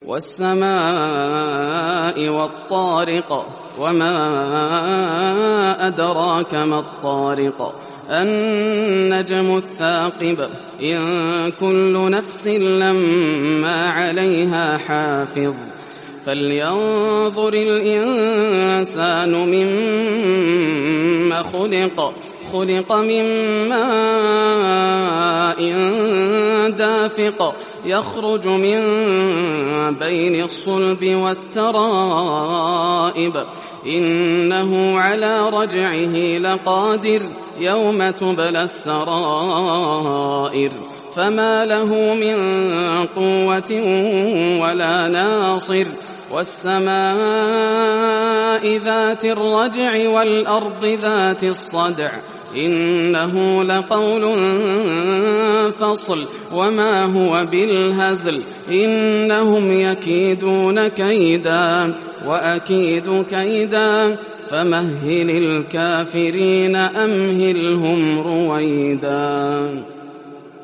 والسماء والطارق وما أدراك ما الطارق النجم الثاقب إن كل نفس لما عليها حافظ فلينظر الإنسان مما خلق من ماء دافق يخرج من بين الصلب والترائب إنه على رجعه لقادر يوم تبلى السرائر فما له من قوة ولا ناصر والسماء ذات الرجع والأرض ذات الصدع إنه لقول فصل وما هو بالهزل إنهم يكيدون كيدا وأكيد كيدا فمهل الكافرين أمهلهم رويدا.